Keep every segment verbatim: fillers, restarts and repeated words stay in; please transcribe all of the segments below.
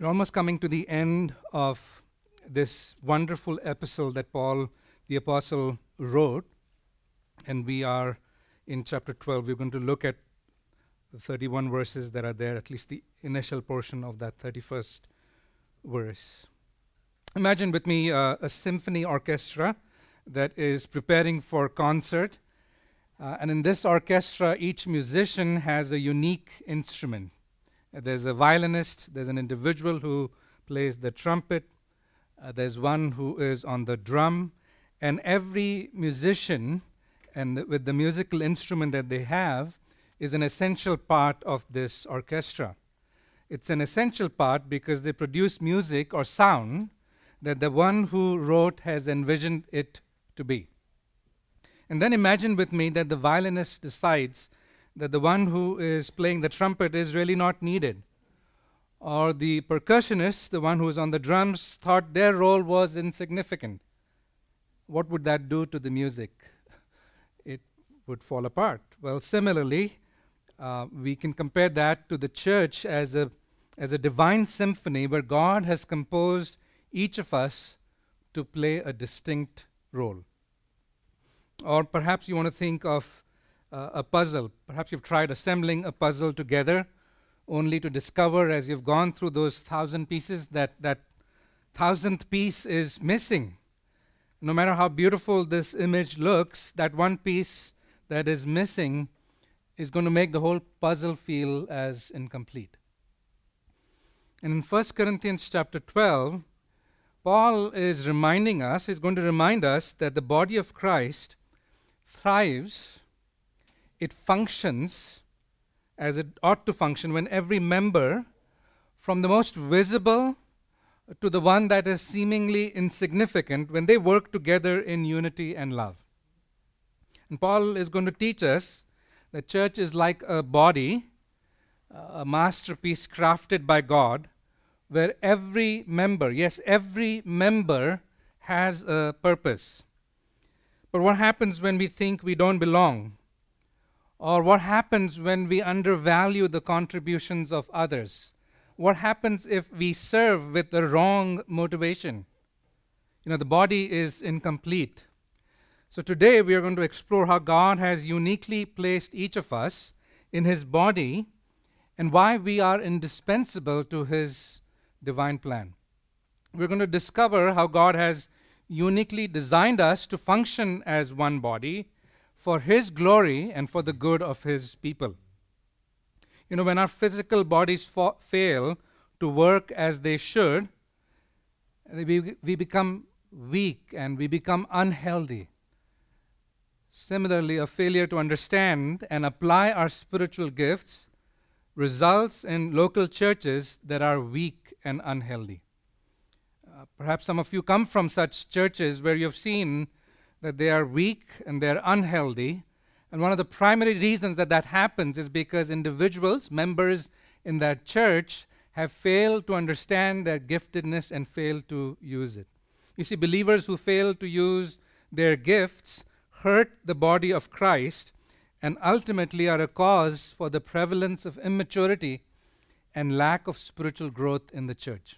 We're almost coming to the end of this wonderful epistle that Paul the Apostle wrote, and we are in chapter twelve. We're going to look at the thirty-one verses that are there, at least the initial portion of that thirty-first verse. Imagine with me uh, a symphony orchestra that is preparing for concert, uh, and in this orchestra, each musician has a unique instrument. There's a violinist, there's an individual who plays the trumpet, uh, there's one who is on the drum, and every musician, and th- with the musical instrument that they have, is an essential part of this orchestra. It's an essential part because they produce music or sound that the one who wrote has envisioned it to be. And then imagine with me that the violinist decides that the one who is playing the trumpet is really not needed. Or the percussionist, the one who is on the drums, thought their role was insignificant. What would that do to the music? It would fall apart. Well, similarly, uh, we can compare that to the church as a, as a divine symphony where God has composed each of us to play a distinct role. Or perhaps you want to think of Uh, a puzzle. Perhaps you've tried assembling a puzzle together only to discover as you've gone through those thousand pieces that that thousandth piece is missing. No matter how beautiful this image looks, that one piece that is missing is going to make the whole puzzle feel as incomplete. And in First Corinthians chapter twelve, Paul is reminding us, he's going to remind us that the body of Christ thrives, it functions as it ought to function when every member, from the most visible to the one that is seemingly insignificant, when they work together in unity and love. And Paul is going to teach us that church is like a body, a masterpiece crafted by God, where every member, yes, every member has a purpose. But what happens when we think we don't belong? Or what happens when we undervalue the contributions of others? What happens if we serve with the wrong motivation? You know, the body is incomplete. So today we are going to explore how God has uniquely placed each of us in His body and why we are indispensable to His divine plan. We're going to discover how God has uniquely designed us to function as one body for His glory and for the good of His people. You know, when our physical bodies fa- fail to work as they should, we, we become weak and we become unhealthy. Similarly, a failure to understand and apply our spiritual gifts results in local churches that are weak and unhealthy. Uh, perhaps some of you come from such churches where you've seen that they are weak and they're unhealthy. And one of the primary reasons that that happens is because individuals, members in that church, have failed to understand their giftedness and failed to use it. You see, believers who fail to use their gifts hurt the body of Christ and ultimately are a cause for the prevalence of immaturity and lack of spiritual growth in the church.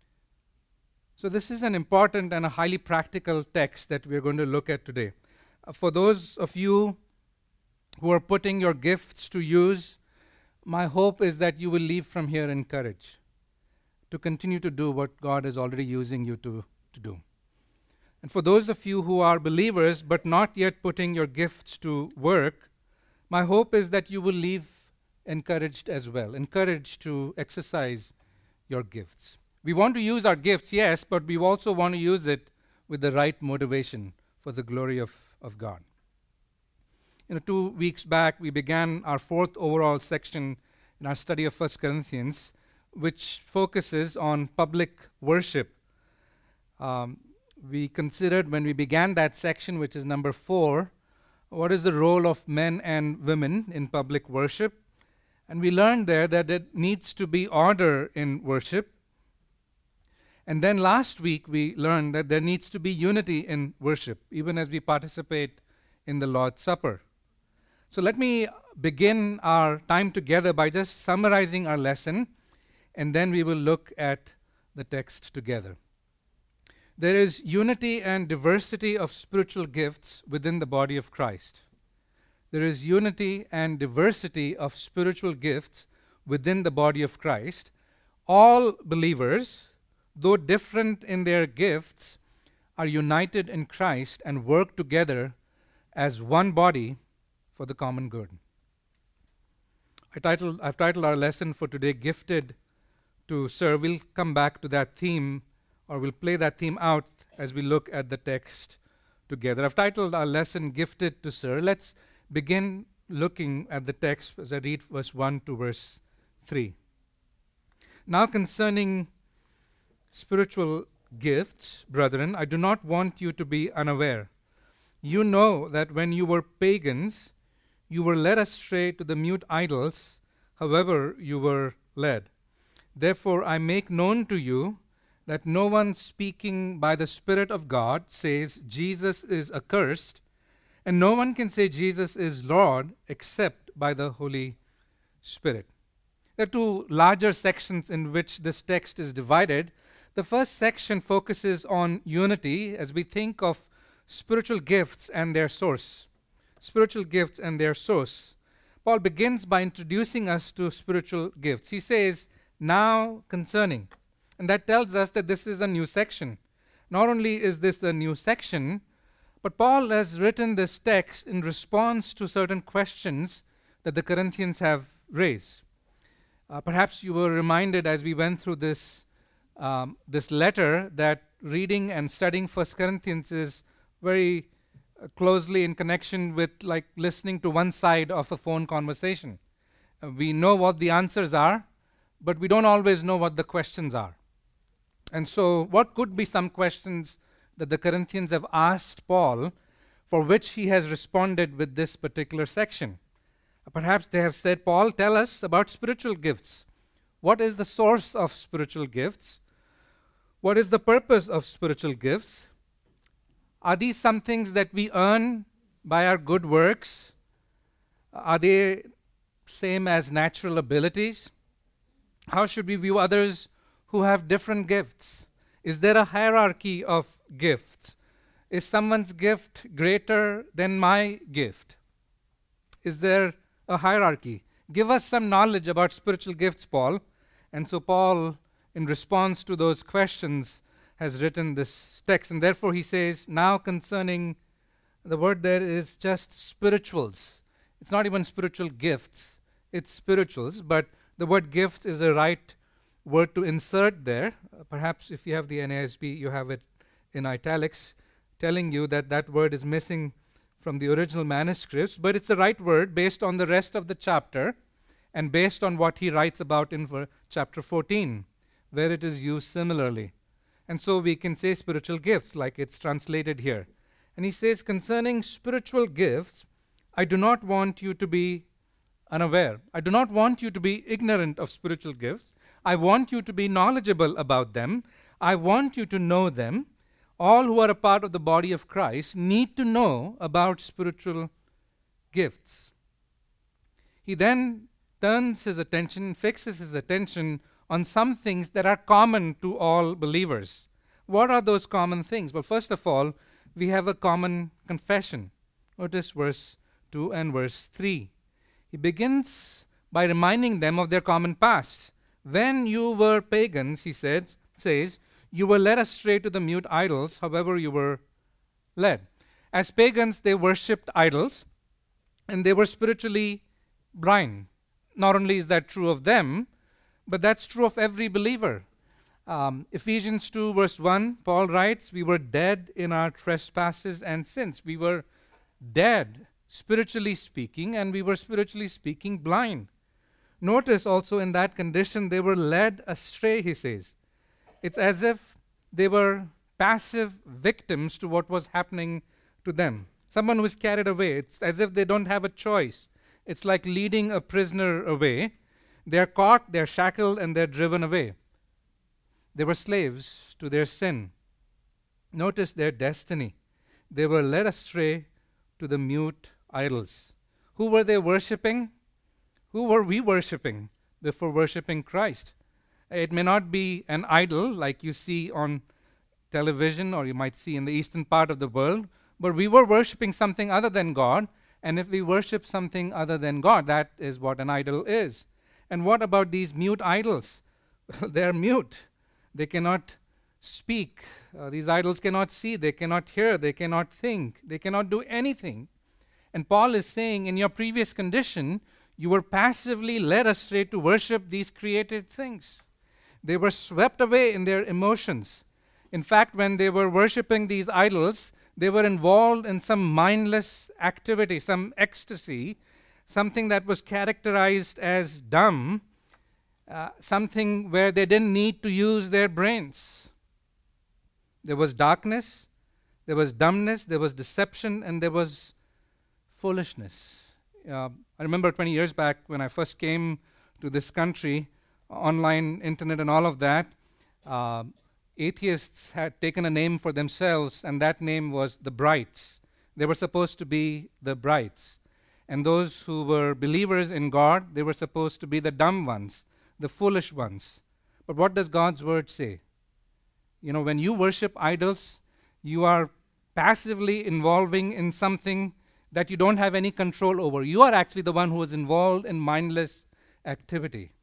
So this is an important and a highly practical text that we're going to look at today. Uh, for those of you who are putting your gifts to use, my hope is that you will leave from here encouraged to continue to do what God is already using you to, to do. And for those of you who are believers but not yet putting your gifts to work, my hope is that you will leave encouraged as well, encouraged to exercise your gifts. We want to use our gifts, yes, but we also want to use it with the right motivation for the glory of, of God. You know, two weeks back, we began our fourth overall section in our study of First Corinthians, which focuses on public worship. Um, we considered when we began that section, which is number four, what is the role of men and women in public worship? And we learned there that there needs to be order in worship. And then last week we learned that there needs to be unity in worship, even as we participate in the Lord's Supper. So let me begin our time together by just summarizing our lesson and then we will look at the text together. There is unity and diversity of spiritual gifts within the body of Christ. There is unity and diversity of spiritual gifts within the body of Christ. All believers, though different in their gifts, are united in Christ and work together as one body for the common good. I titled, I've titled our lesson for today, Gifted to Serve. We'll come back to that theme, or we'll play that theme out as we look at the text together. I've titled our lesson, Gifted to Serve. Let's begin looking at the text as I read verse one to verse three. Now concerning spiritual gifts, brethren, I do not want you to be unaware. You know that when you were pagans, you were led astray to the mute idols, however you were led. Therefore I make known to you that no one speaking by the Spirit of God says Jesus is accursed, and no one can say Jesus is Lord except by the Holy Spirit. There are two larger sections in which this text is divided. The first section focuses on unity as we think of spiritual gifts and their source. Spiritual gifts and their source. Paul begins by introducing us to spiritual gifts. He says, now concerning. And that tells us that this is a new section. Not only is this a new section, but Paul has written this text in response to certain questions that the Corinthians have raised. Uh, perhaps you were reminded as we went through this um, this letter that reading and studying First Corinthians is very uh, closely in connection with like listening to one side of a phone conversation. Uh, we know what the answers are, but we don't always know what the questions are. And so what could be some questions that the Corinthians have asked Paul, for which he has responded with this particular section? Perhaps they have said, Paul, tell us about spiritual gifts. What is the source of spiritual gifts? What is the purpose of spiritual gifts? Are these some things that we earn by our good works? Are they same as natural abilities? How should we view others who have different gifts? Is there a hierarchy of gifts? Is someone's gift greater than my gift? Is there a hierarchy? Give us some knowledge about spiritual gifts, Paul. And so Paul, in response to those questions, has written this text. And therefore he says, now concerning, the word there is just spirituals. It's not even spiritual gifts. It's spirituals. But the word gifts is a right word to insert there. Uh, perhaps if you have the N A S B, you have it in italics, telling you that that word is missing from the original manuscripts, but it's the right word based on the rest of the chapter and based on what he writes about in ver- chapter fourteen, where it is used similarly. And so we can say spiritual gifts like it's translated here. And he says, concerning spiritual gifts, I do not want you to be unaware. I do not want you to be ignorant of spiritual gifts. I want you to be knowledgeable about them. I want you to know them. All who are a part of the body of Christ need to know about spiritual gifts. He then turns his attention, fixes his attention on some things that are common to all believers. What are those common things? Well, first of all, we have a common confession. Notice verse two and verse three. He begins by reminding them of their common past. When you were pagans, he said, says, you were led astray to the mute idols, however you were led. As pagans, they worshipped idols, and they were spiritually blind. Not only is that true of them, but that's true of every believer. Um, Ephesians two verse one, Paul writes, we were dead in our trespasses and sins. We were dead, spiritually speaking, and we were spiritually speaking blind. Notice also in that condition, they were led astray, he says. It's as if they were passive victims to what was happening to them. Someone who is carried away. It's as if they don't have a choice. It's like leading a prisoner away. They're caught, they're shackled, and they're driven away. They were slaves to their sin. Notice their destiny. They were led astray to the mute idols. Who were they worshipping? Who were we worshipping before worshipping Christ? It may not be an idol like you see on television or you might see in the eastern part of the world, but we were worshipping something other than God. And if we worship something other than God, that is what an idol is. And what about these mute idols? Well, they're mute. They cannot speak. Uh, these idols cannot see. They cannot hear. They cannot think. They cannot do anything. And Paul is saying, in your previous condition, you were passively led astray to worship these created things. They were swept away in their emotions. In fact, when they were worshiping these idols, they were involved in some mindless activity, some ecstasy, something that was characterized as dumb, uh, something where they didn't need to use their brains. There was darkness, there was dumbness, there was deception, and there was foolishness. Uh, I remember twenty years back when I first came to this country, online, internet, and all of that, uh, atheists had taken a name for themselves, and that name was the Brights. They were supposed to be the Brights. And those who were believers in God, they were supposed to be the dumb ones, the foolish ones. But what does God's word say? You know, when you worship idols, you are passively involving in something that you don't have any control over. You are actually the one who is involved in mindless activity.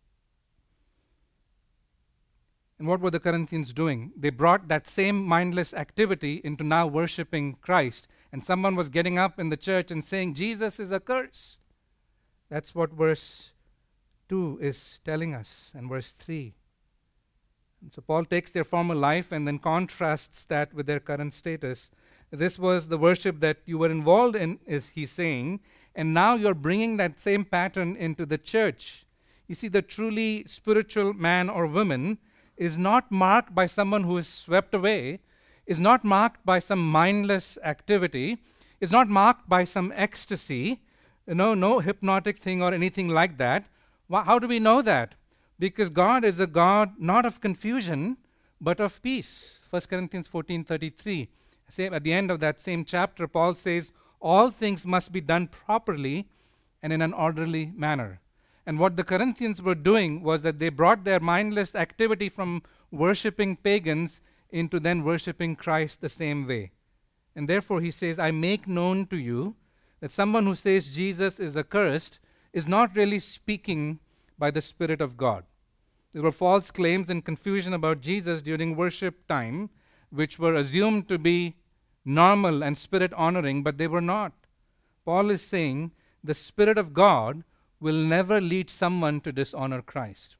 And what were the Corinthians doing? They brought that same mindless activity into now worshiping Christ. And someone was getting up in the church and saying, Jesus is accursed. That's what verse two is telling us, and verse three. And so Paul takes their former life and then contrasts that with their current status. This was the worship that you were involved in, is he saying, and now you're bringing that same pattern into the church. You see, the truly spiritual man or woman is not marked by someone who is swept away, is not marked by some mindless activity, is not marked by some ecstasy, you know, no hypnotic thing or anything like that. Well, how do we know that? Because God is a God not of confusion, but of peace. First Corinthians fourteen thirty-three. At the end of that same chapter, Paul says, all things must be done properly and in an orderly manner. And what the Corinthians were doing was that they brought their mindless activity from worshipping pagans into then worshipping Christ the same way. And therefore he says, I make known to you that someone who says Jesus is accursed is not really speaking by the Spirit of God. There were false claims and confusion about Jesus during worship time, which were assumed to be normal and Spirit-honoring, but they were not. Paul is saying the Spirit of God will never lead someone to dishonor Christ.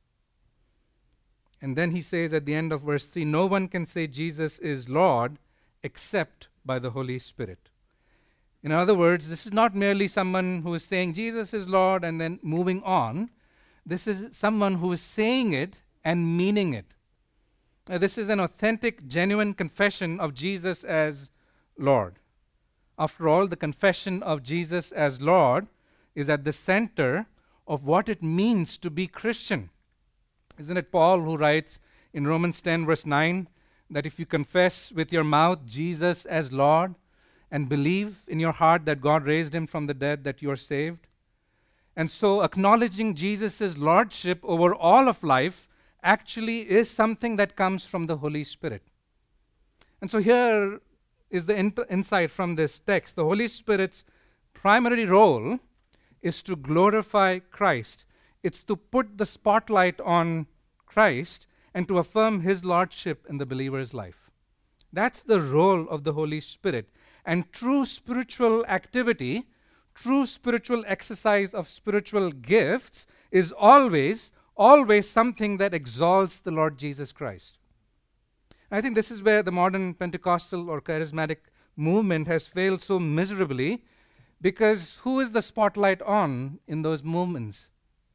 And then he says at the end of verse three, no one can say Jesus is Lord except by the Holy Spirit. In other words, this is not merely someone who is saying Jesus is Lord and then moving on. This is someone who is saying it and meaning it. Now, this is an authentic, genuine confession of Jesus as Lord. After all, the confession of Jesus as Lord is at the center of what it means to be Christian. Isn't it Paul who writes in Romans ten verse nine that if you confess with your mouth Jesus as Lord and believe in your heart that God raised him from the dead, that you are saved? And so acknowledging Jesus' lordship over all of life actually is something that comes from the Holy Spirit. And so here is the in- insight from this text. The Holy Spirit's primary role is to glorify Christ. It's to put the spotlight on Christ and to affirm his lordship in the believer's life. That's the role of the Holy Spirit. And true spiritual activity, true spiritual exercise of spiritual gifts is always, always something that exalts the Lord Jesus Christ. I think this is where the modern Pentecostal or charismatic movement has failed so miserably, because who is the spotlight on in those movements?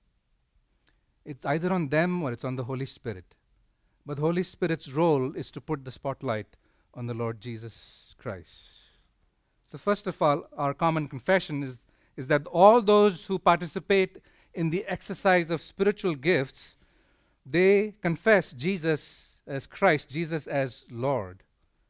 It's either on them or it's on the Holy Spirit. But the Holy Spirit's role is to put the spotlight on the Lord Jesus Christ. So first of all, our common confession is, is that all those who participate in the exercise of spiritual gifts, they confess Jesus as Christ, Jesus as Lord.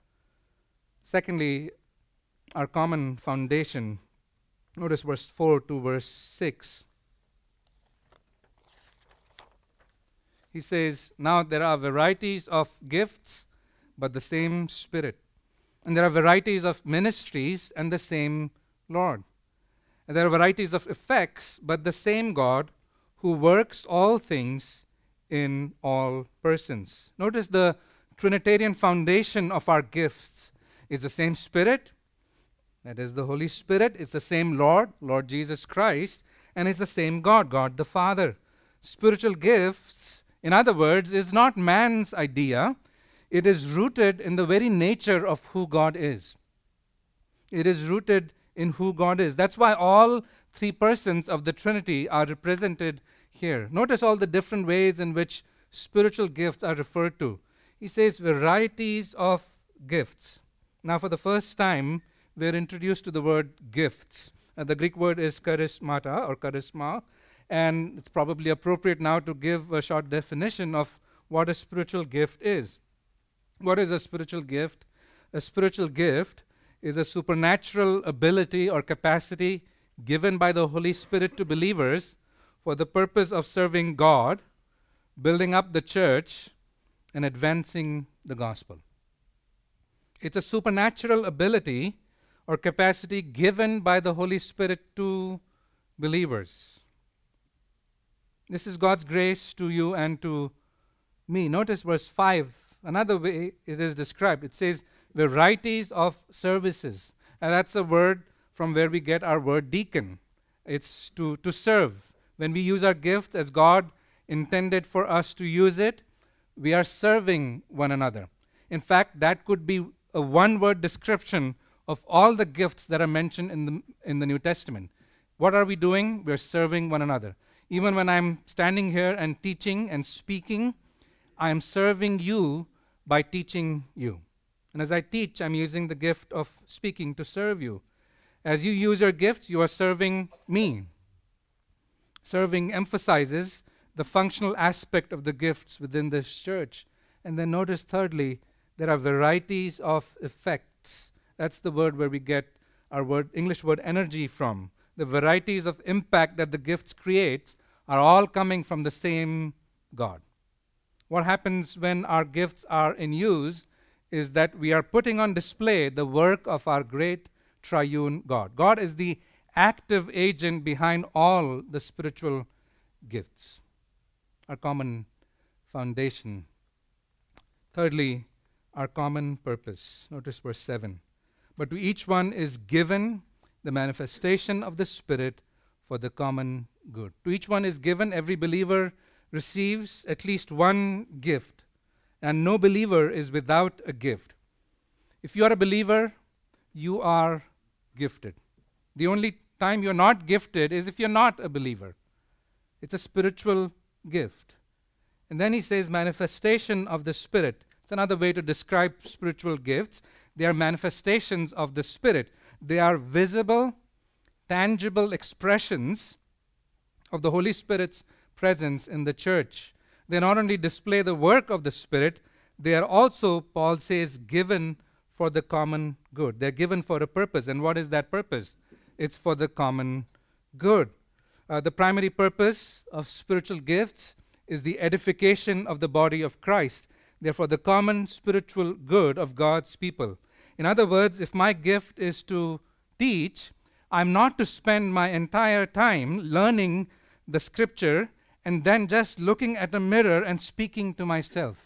Secondly, our common foundation. Notice verse four to verse six. he says, now there are varieties of gifts, but the same Spirit. And there are varieties of ministries and the same Lord. And there are varieties of effects, but the same God who works all things in all persons. Notice the Trinitarian foundation of our gifts is the same Spirit, that is the Holy Spirit. It's the same Lord, Lord Jesus Christ, and it's the same God, God the Father. Spiritual gifts, in other words, is not man's idea. It is rooted in the very nature of who God is. It is rooted in who God is. That's why all three persons of the Trinity are represented here. Notice all the different ways in which spiritual gifts are referred to. He says varieties of gifts. Now, for the first time, we're introduced to the word gifts. Uh, the Greek word is charismata or charisma, and it's probably appropriate now to give a short definition of what a spiritual gift is. What is a spiritual gift? A spiritual gift is a supernatural ability or capacity given by the Holy Spirit to believers for the purpose of serving God, building up the church, and advancing the gospel. It's a supernatural ability or capacity given by the Holy Spirit to believers. This is God's grace to you and to me. Notice verse five. Another way it is described. It says varieties of services. And that's a word from where we get our word deacon. It's to, to serve. When we use our gifts as God intended for us to use it, we are serving one another. In fact, that could be a one-word description of all the gifts that are mentioned in the, in the New Testament. What are we doing? We're serving one another. Even when I'm standing here and teaching and speaking, I am serving you by teaching you. And as I teach, I'm using the gift of speaking to serve you. As you use your gifts, you are serving me. Serving emphasizes the functional aspect of the gifts within this church. And then notice thirdly, there are varieties of effects. That's the word where we get our word, English word energy from. The varieties of impact that the gifts create are all coming from the same God. What happens when our gifts are in use is that we are putting on display the work of our great triune God. God is the active agent behind all the spiritual gifts. Our common foundation. Thirdly, our common purpose. Notice verse seven. But to each one is given the manifestation of the Spirit for the common good. To each one is given, every believer receives at least one gift, and no believer is without a gift. If you are a believer, you are gifted. The only time you're not gifted is if you're not a believer. It's a spiritual gift. And then he says manifestation of the Spirit. It's another way to describe spiritual gifts. They are manifestations of the Spirit. They are visible, tangible expressions of the Holy Spirit's presence in the church. They not only display the work of the Spirit, they are also, Paul says, given for the common good. They're given for a purpose. And what is that purpose? It's for the common good. Uh, the primary purpose of spiritual gifts is the edification of the body of Christ. Therefore, the common spiritual good of God's people. In other words, if my gift is to teach, I'm not to spend my entire time learning the scripture and then just looking at a mirror and speaking to myself.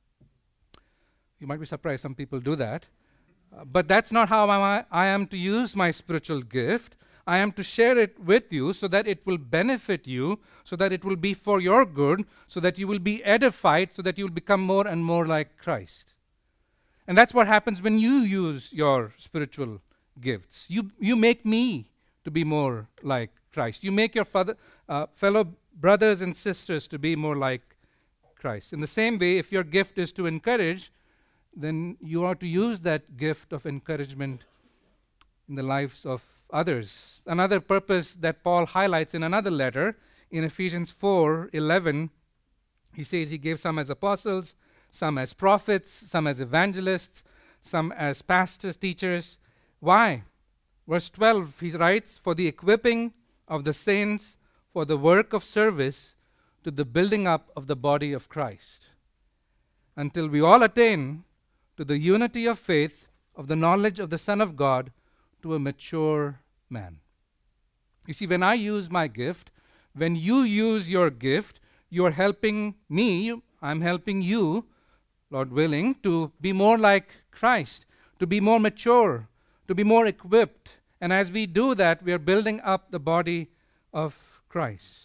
You might be surprised some people do that. Uh, but that's not how I, I am to use my spiritual gift. I am to share it with you so that it will benefit you, so that it will be for your good, so that you will be edified, so that you will become more and more like Christ. And that's what happens when you use your spiritual gifts. You, you make me to be more like Christ. You make your father, uh, fellow brothers and sisters to be more like Christ. In the same way, if your gift is to encourage, then you are to use that gift of encouragement in the lives of others. Another purpose that Paul highlights in another letter, in Ephesians four eleven, he says he gave some as apostles, some as prophets, some as evangelists, some as pastors, teachers. Why? Verse twelve, he writes, for the equipping of the saints, for the work of service, to the building up of the body of Christ, until we all attain to the unity of faith, of the knowledge of the Son of God, to a mature man. You see, when I use my gift, when you use your gift, you are helping me, I'm helping you, Lord willing, to be more like Christ, to be more mature, to be more equipped. And as we do that, we are building up the body of Christ.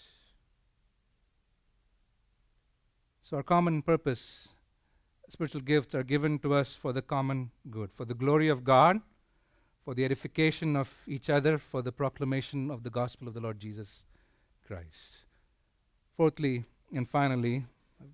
So our common purpose, spiritual gifts are given to us for the common good, for the glory of God, for the edification of each other, for the proclamation of the gospel of the Lord Jesus Christ. Fourthly and finally,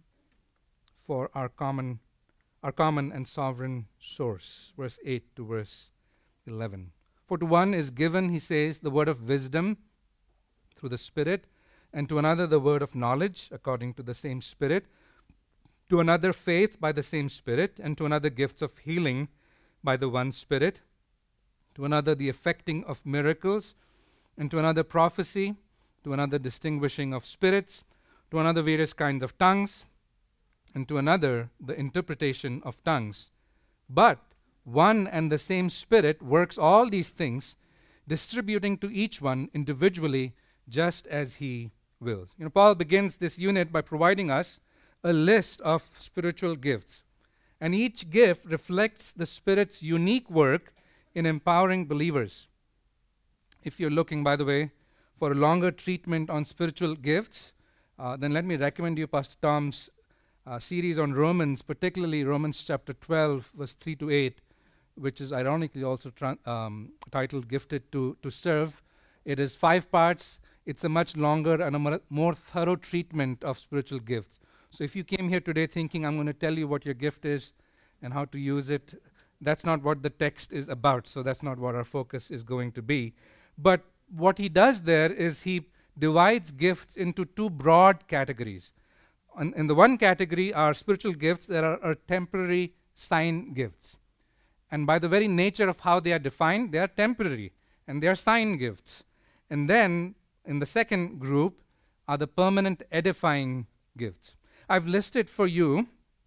for our common, our common and sovereign source, verse eight to verse eleven. For to one is given, he says, the word of wisdom through the Spirit, and to another the word of knowledge according to the same Spirit, to another faith by the same Spirit, and to another gifts of healing by the one Spirit, to another the effecting of miracles, and to another prophecy, to another distinguishing of spirits, to another various kinds of tongues, and to another the interpretation of tongues. But one and the same Spirit works all these things, distributing to each one individually just as he wills. You know, Paul begins this unit by providing us a list of spiritual gifts. And each gift reflects the Spirit's unique work in empowering believers. If you're looking, by the way, for a longer treatment on spiritual gifts, uh, then let me recommend you Pastor Tom's uh, series on Romans, particularly Romans chapter twelve, verse three to eight, which is ironically also tra- um, titled Gifted to, to Serve. It is five parts. It's a much longer and a more, more thorough treatment of spiritual gifts. So if you came here today thinking, I'm going to tell you what your gift is and how to use it, that's not what the text is about. So that's not what our focus is going to be. But what he does there is he divides gifts into two broad categories. On, in the one category are spiritual gifts that are, are temporary sign gifts. And by the very nature of how they are defined, they are temporary and they are sign gifts. And then in the second group are the permanent edifying gifts. I've listed for you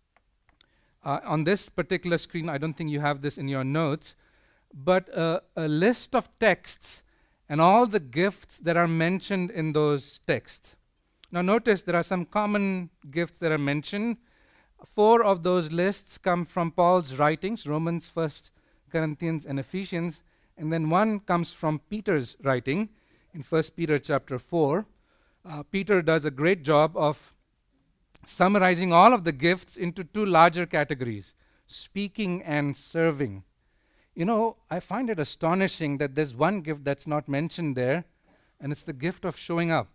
uh, on this particular screen, I don't think you have this in your notes, but uh, a list of texts and all the gifts that are mentioned in those texts. Now notice there are some common gifts that are mentioned. Four of those lists come from Paul's writings, Romans, First Corinthians, and Ephesians, and then one comes from Peter's writing in First Peter chapter four. Uh, Peter does a great job of summarizing all of the gifts into two larger categories, speaking and serving. You know, I find it astonishing that there's one gift that's not mentioned there, and it's the gift of showing up.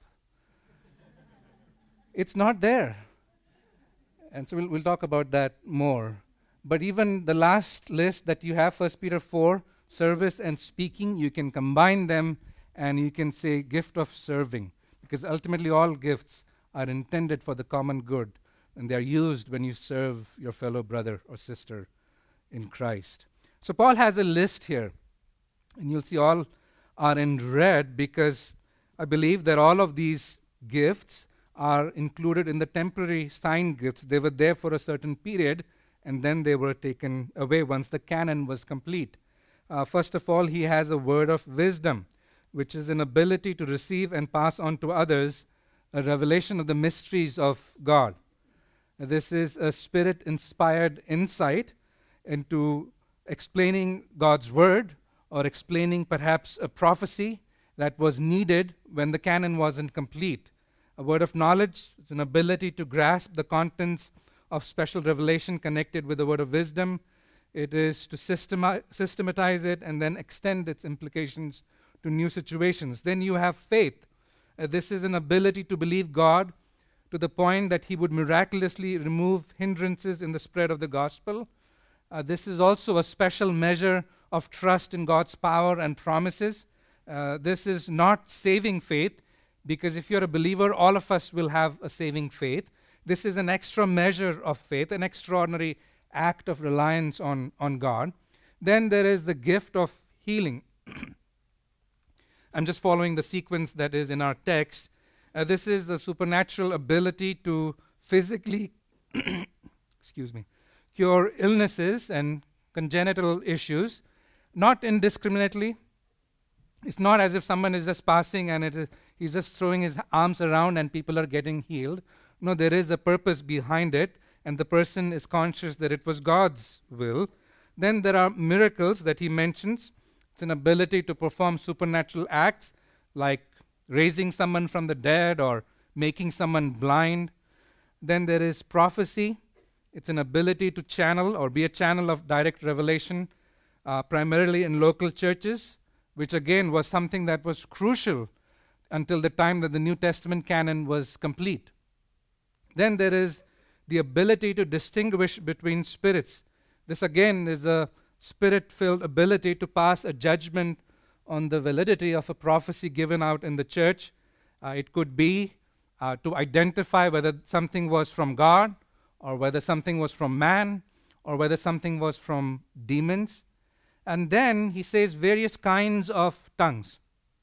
It's not there. And so we'll, we'll talk about that more. But even the last list that you have, First Peter four, service and speaking, you can combine them and you can say gift of serving. Because ultimately all gifts are intended for the common good, and they are used when you serve your fellow brother or sister in Christ. So Paul has a list here, and you'll see all are in red because I believe that all of these gifts are included in the temporary sign gifts. They were there for a certain period, and then they were taken away once the canon was complete. Uh, first of all, he has a word of wisdom, which is an ability to receive and pass on to others a revelation of the mysteries of God. This is a Spirit-inspired insight into explaining God's word or explaining perhaps a prophecy that was needed when the canon wasn't complete. A word of knowledge is an ability to grasp the contents of special revelation connected with the word of wisdom. It is to systemi- systematize it and then extend its implications to new situations. Then you have faith. Uh, this is an ability to believe God to the point that he would miraculously remove hindrances in the spread of the gospel. Uh, this is also a special measure of trust in God's power and promises. Uh, this is not saving faith, because if you're a believer, all of us will have a saving faith. This is an extra measure of faith, an extraordinary act of reliance on, on God. Then there is the gift of healing. I'm just following the sequence that is in our text. Uh, this is the supernatural ability to physically, excuse me, cure illnesses and congenital issues, not indiscriminately. It's not as if someone is just passing and it is, he's just throwing his arms around and people are getting healed. No, there is a purpose behind it, and the person is conscious that it was God's will. Then there are miracles that he mentions. It's an ability to perform supernatural acts like raising someone from the dead or making someone blind. Then there is prophecy. It's an ability to channel or be a channel of direct revelation, uh, primarily in local churches, which again was something that was crucial until the time that the New Testament canon was complete. Then there is the ability to distinguish between spirits. This again is a spirit-filled ability to pass a judgment on the validity of a prophecy given out in the church. Uh, it could be uh, to identify whether something was from God, or whether something was from man, or whether something was from demons. And then he says various kinds of tongues.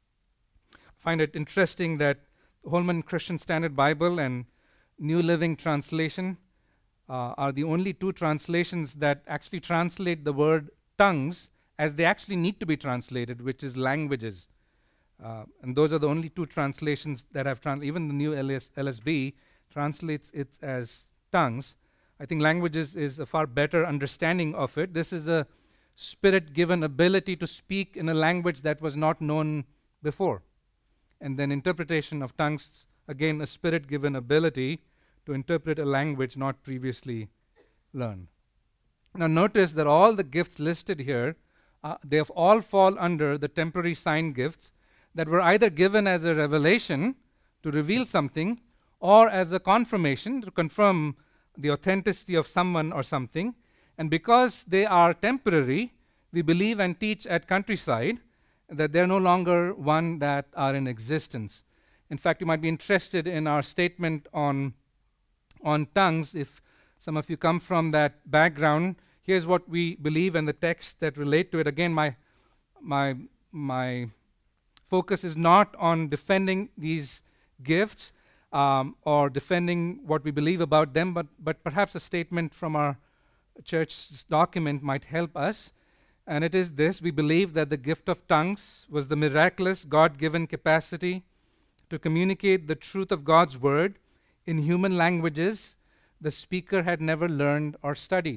I find it interesting that Holman Christian Standard Bible and New Living Translation uh, are the only two translations that actually translate the word tongues as they actually need to be translated, which is languages. Uh, and those are the only two translations that have translated. Even the new L S, L S B translates it as tongues. I think languages is a far better understanding of it. This is a spirit-given ability to speak in a language that was not known before. And then interpretation of tongues, again, a spirit-given ability to interpret a language not previously learned. Now notice that all the gifts listed here, uh, they have all fall under the temporary sign gifts that were either given as a revelation to reveal something, or as a confirmation to confirm the authenticity of someone or something. And because they are temporary, we believe and teach at Countryside that they're no longer one that are in existence. In fact, you might be interested in our statement on, on tongues. If some of you come from that background, here's what we believe and the texts that relate to it. Again, my, my, my focus is not on defending these gifts um, or defending what we believe about them, but, but perhaps a statement from our church's document might help us. And it is this: we believe that the gift of tongues was the miraculous God-given capacity to communicate the truth of God's word in human languages the speaker had never learned or studied.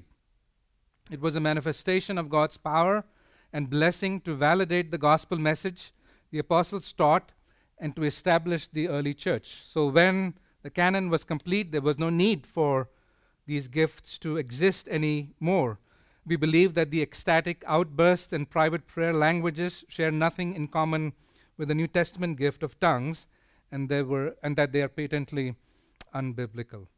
It was a manifestation of God's power and blessing to validate the gospel message the apostles taught and to establish the early church. So when the canon was complete, there was no need for these gifts to exist anymore. We believe that the ecstatic outbursts and private prayer languages share nothing in common with the New Testament gift of tongues, and they were and that they are patently unbiblical.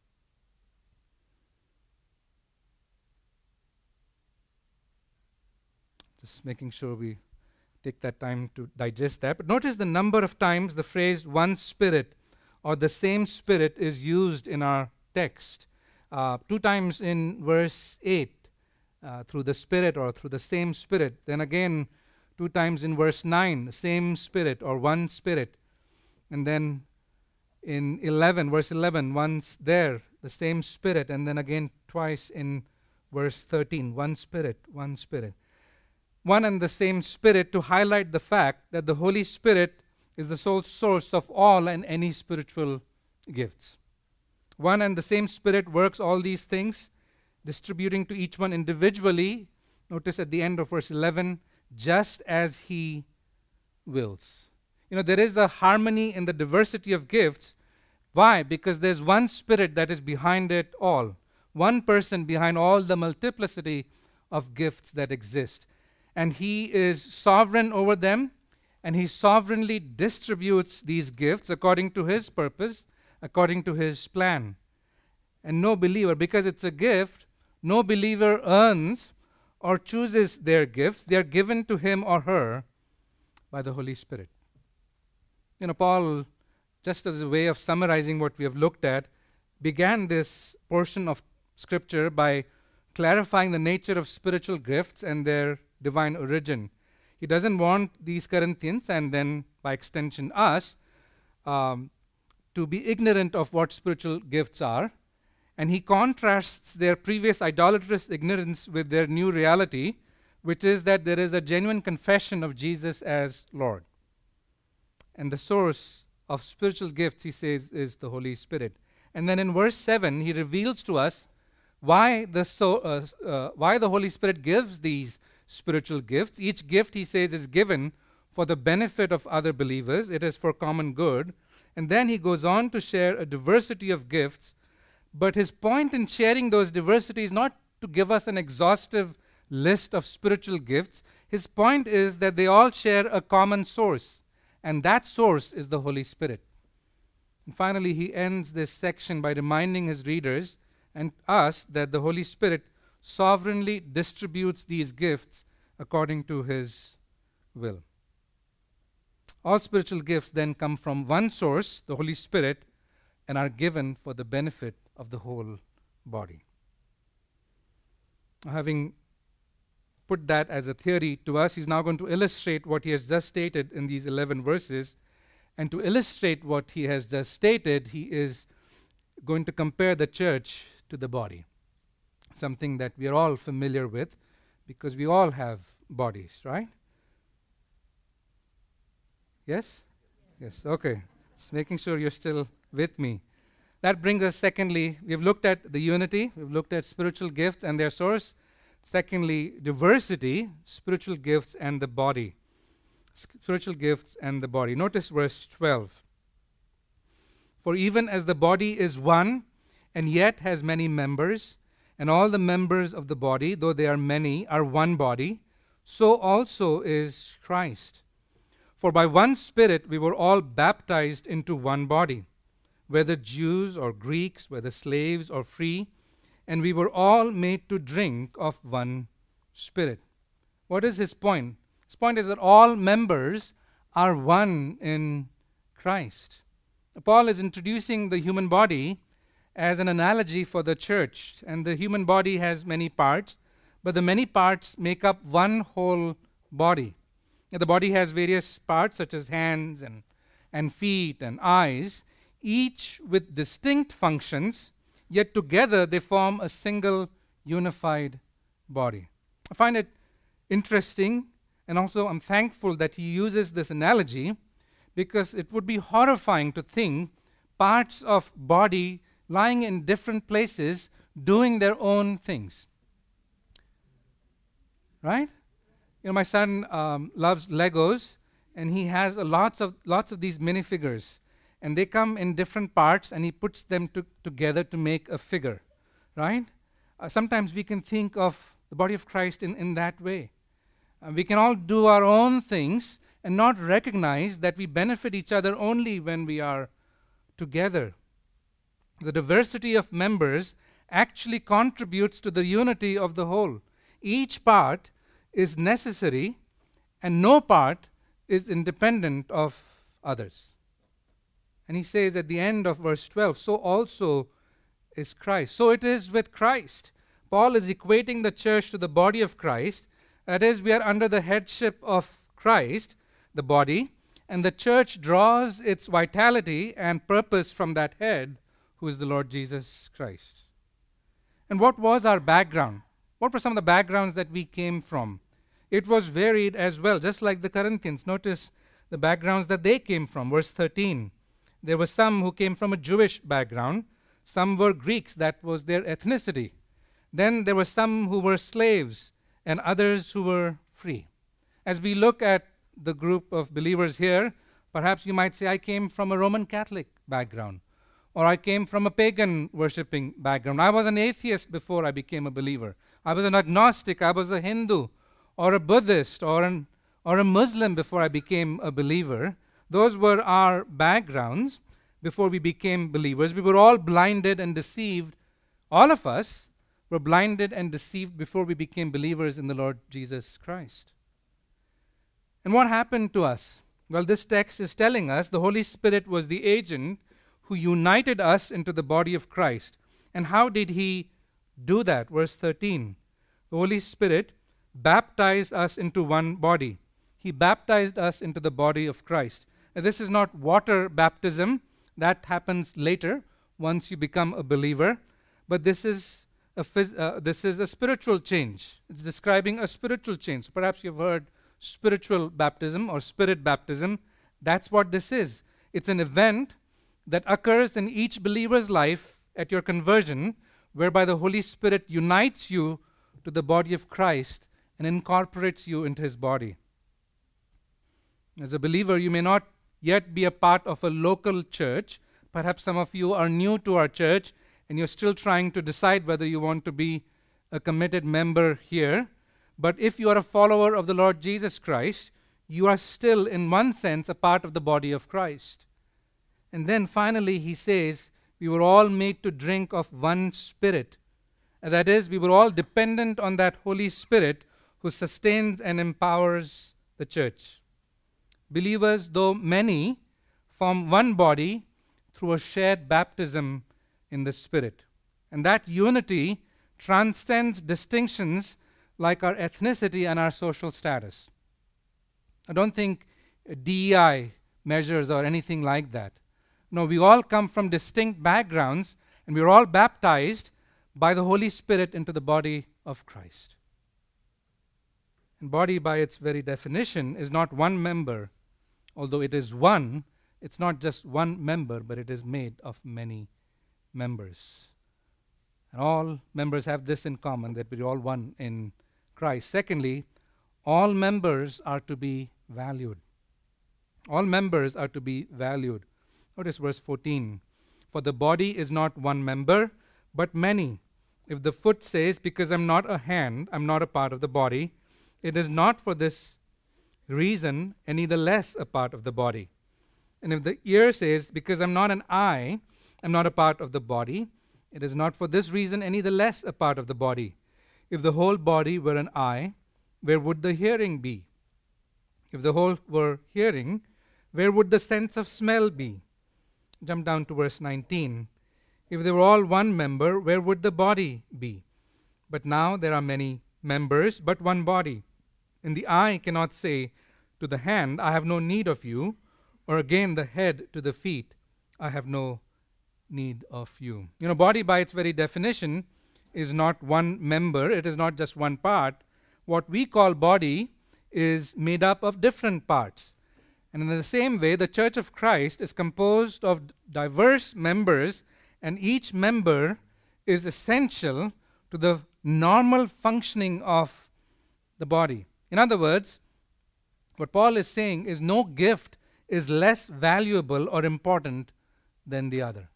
Just making sure we take that time to digest that. But notice the number of times the phrase one spirit or the same spirit is used in our text. Uh, two times in verse eight, uh, through the Spirit or through the same Spirit. Then again, two times in verse nine, the same Spirit or one Spirit. And then in eleven, verse eleven, once there, the same Spirit. And then again twice in verse thirteen, one Spirit, one Spirit. One and the same Spirit to highlight the fact that the Holy Spirit is the sole source of all and any spiritual gifts. One and the same Spirit works all these things, distributing to each one individually. Notice at the end of verse eleven, just as He wills. You know, there is a harmony in the diversity of gifts. Why? Because there's one Spirit that is behind it all. One person behind all the multiplicity of gifts that exist. And He is sovereign over them, and He sovereignly distributes these gifts according to His purpose, according to His plan. And no believer, because it's a gift, no believer earns or chooses their gifts. They are given to him or her by the Holy Spirit. You know, Paul, just as a way of summarizing what we have looked at, began this portion of Scripture by clarifying the nature of spiritual gifts and their divine origin. He doesn't want these Corinthians, and then by extension us, um, to be ignorant of what spiritual gifts are, and he contrasts their previous idolatrous ignorance with their new reality, which is that there is a genuine confession of Jesus as Lord. And the source of spiritual gifts, he says, is the Holy Spirit. And then in verse seven, he reveals to us why the so, uh, uh, why the Holy Spirit gives these spiritual gifts. Each gift, he says, is given for the benefit of other believers. It is for common good. And then he goes on to share a diversity of gifts. But his point in sharing those diversity is not to give us an exhaustive list of spiritual gifts. His point is that they all share a common source, and that source is the Holy Spirit. And finally, he ends this section by reminding his readers and us that the Holy Spirit sovereignly distributes these gifts according to his will. All spiritual gifts then come from one source, the Holy Spirit, and are given for the benefit of the whole body. Having put that as a theory to us, he's now going to illustrate what he has just stated in these eleven verses. And to illustrate what he has just stated, he is going to compare the church to the body, something that we are all familiar with because we all have bodies, right? Yes? Yes, okay. Just making sure you're still with me. That brings us, secondly, we've looked at the unity, we've looked at spiritual gifts and their source. Secondly, diversity, spiritual gifts and the body. Spiritual gifts and the body. Notice verse twelve. For even as the body is one, and yet has many members, and all the members of the body, though they are many, are one body, so also is Christ. For by one Spirit we were all baptized into one body, whether Jews or Greeks, whether slaves or free, and we were all made to drink of one Spirit. What is his point? His point is that all members are one in Christ. Paul is introducing the human body as an analogy for the church. And the human body has many parts, but the many parts make up one whole body. And the body has various parts such as hands and, and feet and eyes, each with distinct functions, yet together they form a single unified body. I find it interesting, and also I'm thankful that he uses this analogy, because it would be horrifying to think parts of body lying in different places doing their own things. Right? You know, my son um, loves Legos, and he has a lots of lots of these minifigures, and they come in different parts, and he puts them to, together to make a figure. Right? Uh, sometimes we can think of the body of Christ in, in that way. Uh, we can all do our own things and not recognize that we benefit each other only when we are together. The diversity of members actually contributes to the unity of the whole. Each part is necessary, and no part is independent of others. And he says at the end of verse twelve, so also is Christ. So it is with Christ. Paul is equating the church to the body of Christ. That is, we are under the headship of Christ, the body, and the church draws its vitality and purpose from that head, who is the Lord Jesus Christ. And what was our background? What were some of the backgrounds that we came from? It was varied as well, just like the Corinthians. Notice the backgrounds that they came from. Verse thirteen. There were some who came from a Jewish background. Some were Greeks. That was their ethnicity. Then there were some who were slaves and others who were free. As we look at the group of believers here, perhaps you might say, I came from a Roman Catholic background, or I came from a pagan worshipping background. I was an atheist before I became a believer. I was an agnostic. I was a Hindu, or a Buddhist, or an or a Muslim before I became a believer. Those were our backgrounds before we became believers. We were all blinded and deceived. All of us were blinded and deceived before we became believers in the Lord Jesus Christ. And what happened to us? Well, this text is telling us the Holy Spirit was the agent who united us into the body of Christ. And how did he do that? Verse thirteen. The Holy Spirit baptized us into one body. He baptized us into the body of Christ. And this is not water baptism. That happens later once you become a believer. But this is a phys- uh, this is a spiritual change. It's describing a spiritual change. So perhaps you've heard spiritual baptism or spirit baptism. That's what this is. It's an event that occurs in each believer's life at your conversion, whereby the Holy Spirit unites you to the body of Christ and incorporates you into His body. As a believer, you may not yet be a part of a local church. Perhaps some of you are new to our church and you're still trying to decide whether you want to be a committed member here. But if you are a follower of the Lord Jesus Christ, you are still, in one sense, a part of the body of Christ. And then finally, he says, we were all made to drink of one Spirit. And that is, we were all dependent on that Holy Spirit who sustains and empowers the church. Believers, though many, form one body through a shared baptism in the Spirit. And that unity transcends distinctions like our ethnicity and our social status. I don't think D E I measures or anything like that. No, we all come from distinct backgrounds, and we're all baptized by the Holy Spirit into the body of Christ. And body, by its very definition, is not one member. Although it is one, it's not just one member, but it is made of many members. And all members have this in common, that we're all one in Christ. Secondly, all members are to be valued. All members are to be valued. Notice verse fourteen. For the body is not one member, but many. If the foot says, because I'm not a hand, I'm not a part of the body, it is not for this reason any the less a part of the body. And if the ear says, because I'm not an eye, I'm not a part of the body, it is not for this reason any the less a part of the body. If the whole body were an eye, where would the hearing be? If the whole were hearing, where would the sense of smell be? Jump down to verse nineteen. If they were all one member, where would the body be? But now there are many members, but one body. And the eye cannot say to the hand, I have no need of you, or again the head to the feet, I have no need of you. You know, body by its very definition is not one member, it is not just one part. What we call body is made up of different parts. And in the same way, the Church of Christ is composed of diverse members, and each member is essential to the normal functioning of the body. In other words, what Paul is saying is no gift is less valuable or important than the other.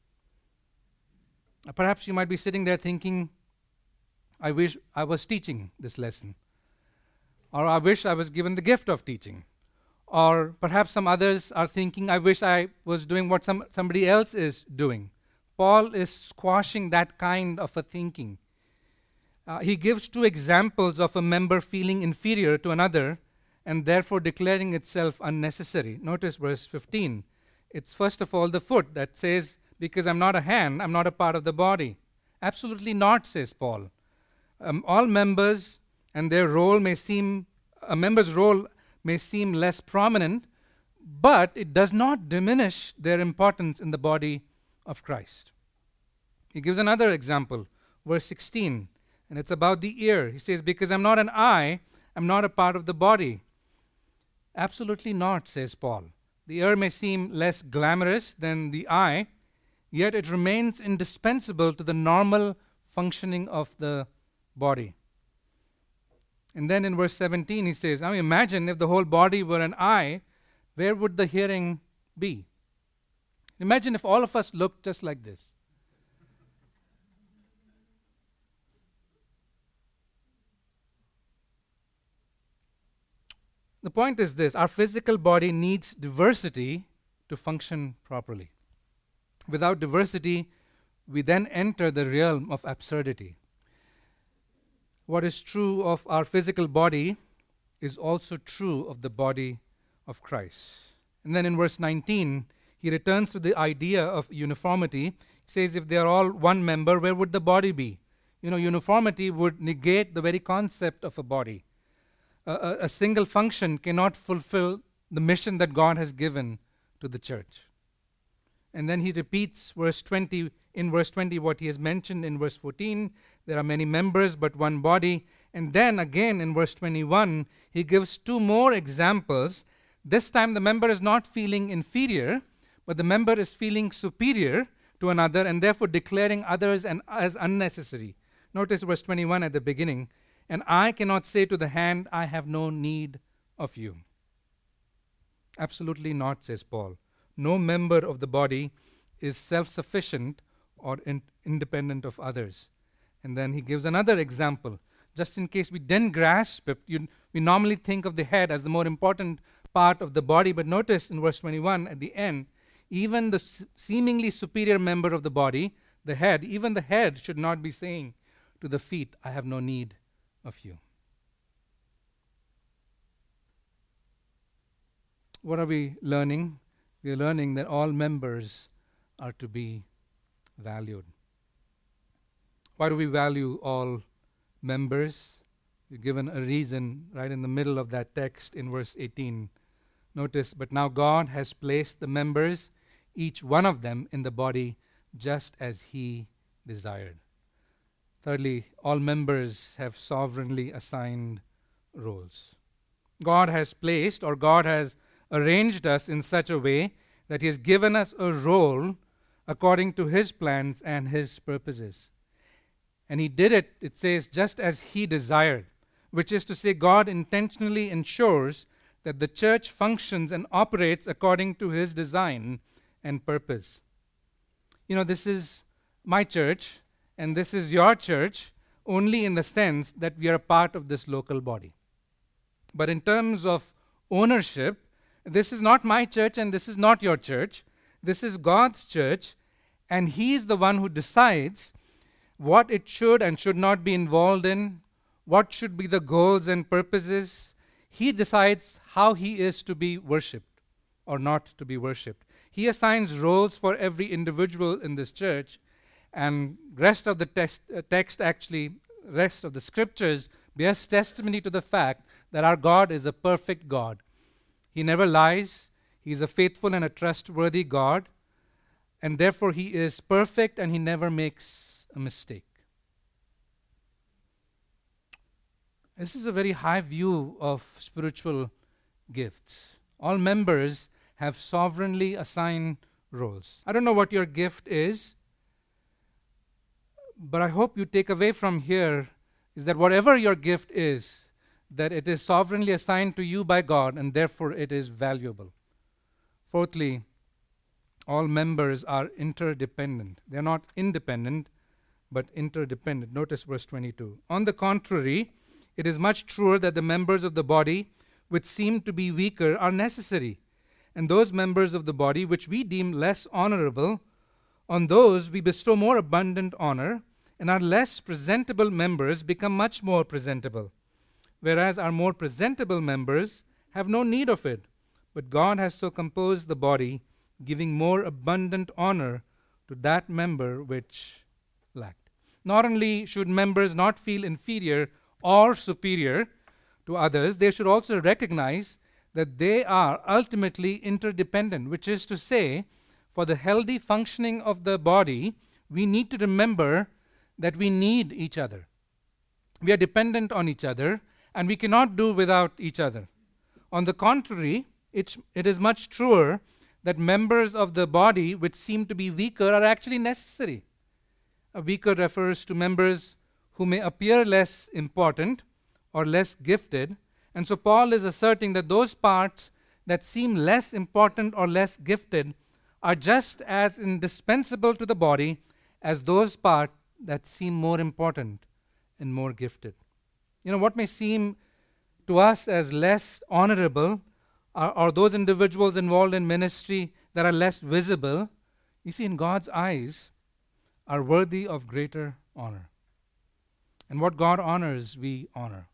Perhaps you might be sitting there thinking, I wish I was teaching this lesson. Or I wish I was given the gift of teaching. Or perhaps some others are thinking, I wish I was doing what some, somebody else is doing. Paul is squashing that kind of a thinking. Uh, he gives two examples of a member feeling inferior to another and therefore declaring itself unnecessary. Notice verse fifteen. It's first of all the foot that says, because I'm not a hand, I'm not a part of the body. Absolutely not, says Paul. Um, all members and their role may seem, a member's role may seem less prominent, but it does not diminish their importance in the body of Christ. He gives another example, verse sixteen, and it's about the ear. He says, because I'm not an eye, I'm not a part of the body. Absolutely not, says Paul. The ear may seem less glamorous than the eye, yet it remains indispensable to the normal functioning of the body. And then in verse seventeen he says, now imagine if the whole body were an eye, where would the hearing be? Imagine if all of us looked just like this. The point is this, our physical body needs diversity to function properly. Without diversity, we then enter the realm of absurdity. What is true of our physical body is also true of the body of Christ. And then in verse nineteen, he returns to the idea of uniformity. He says, if they are all one member, where would the body be? You know, uniformity would negate the very concept of a body. A, a single function cannot fulfill the mission that God has given to the church. And then he repeats verse twenty, in verse twenty what he has mentioned in verse fourteen. There are many members but one body. And then again in verse twenty-one, he gives two more examples. This time the member is not feeling inferior, but the member is feeling superior to another and therefore declaring others an, as unnecessary. Notice verse twenty-one at the beginning. And I cannot say to the hand, I have no need of you. Absolutely not, says Paul. No member of the body is self-sufficient or in, independent of others. And then he gives another example. Just in case we didn't grasp it, you, we normally think of the head as the more important part of the body. But notice in verse twenty-one at the end, even the s- seemingly superior member of the body, the head, even the head should not be saying to the feet, I have no need of you. What are we learning? We are learning that all members are to be valued. Why do we value all members? We're given a reason right in the middle of that text in verse eighteen. Notice, but now God has placed the members, each one of them, in the body just as he desired. Thirdly, all members have sovereignly assigned roles. God has placed, or God has arranged us in such a way that he has given us a role according to his plans and his purposes. And he did it, it says, just as he desired, which is to say God intentionally ensures that the church functions and operates according to his design and purpose. You know, this is my church, and this is your church, only in the sense that we are a part of this local body. But in terms of ownership, this is not my church and this is not your church. This is God's church, and he is the one who decides what it should and should not be involved in, what should be the goals and purposes. He decides how he is to be worshipped or not to be worshipped. He assigns roles for every individual in this church, and rest of the text, uh, text actually, rest of the scriptures bears testimony to the fact that our God is a perfect God. He never lies. He is a faithful and a trustworthy God, and therefore he is perfect and he never makes a mistake. This is a very high view of spiritual gifts. All members have sovereignly assigned roles. I don't know what your gift is, but I hope you take away from here is that whatever your gift is, that it is sovereignly assigned to you by God, and therefore it is valuable. Fourthly, all members are interdependent. They are not independent, but interdependent. Notice verse twenty-two. On the contrary, it is much truer that the members of the body which seem to be weaker are necessary, and those members of the body which we deem less honorable, on those we bestow more abundant honor, and our less presentable members become much more presentable, whereas our more presentable members have no need of it. But God has so composed the body, giving more abundant honor to that member which lacked. Not only should members not feel inferior or superior to others, they should also recognize that they are ultimately interdependent, which is to say, for the healthy functioning of the body, we need to remember that we need each other. We are dependent on each other, and we cannot do without each other. On the contrary, it's, it is much truer that members of the body which seem to be weaker are actually necessary. A weaker refers to members who may appear less important or less gifted, and so Paul is asserting that those parts that seem less important or less gifted are just as indispensable to the body as those parts that seem more important and more gifted. You know, what may seem to us as less honorable are, are those individuals involved in ministry that are less visible, you see, in God's eyes, are worthy of greater honor. And what God honors, we honor.